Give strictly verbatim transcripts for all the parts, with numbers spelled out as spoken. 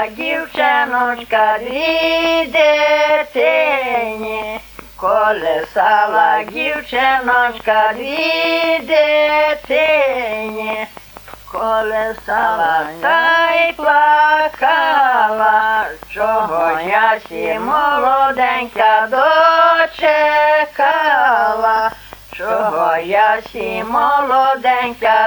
стала дівчиночка дві дитині, колесала дівчиночка дві дитині, колесала та й плакала, чого я сі молоденька дочекала, чого я сі молоденька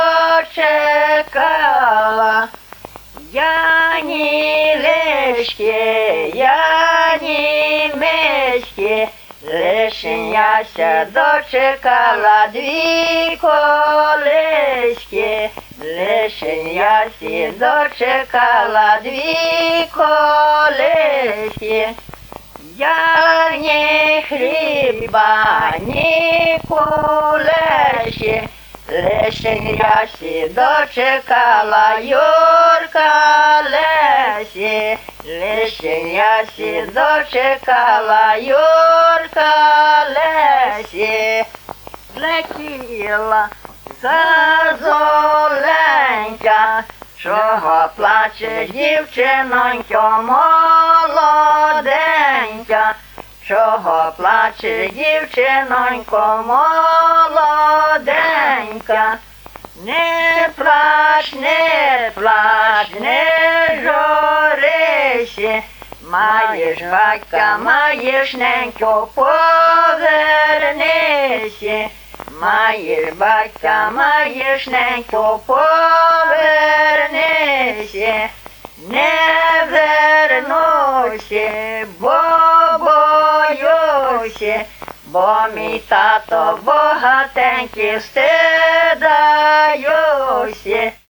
дочекала. Я ні лишки, я ні мишки, лишень яся дочекала дві колиськи, лишень ясі дочекала дві колиськи. Я ні хліба, ні кулешки, лишень ясі дочекала Юрка Лесі, лишень ясі дочекала Юрка Лесі. Злетіла зозуленька, чого плаче дівчинонько молоденька, чого плаче дівчинонько молоденька. Не плач, не плач, не журися, маєш батька, маєш ненько, повернися, маєш батька, маєш ненько, повернися. Не вернуся, бо боюся, бо мій тато багатенький стида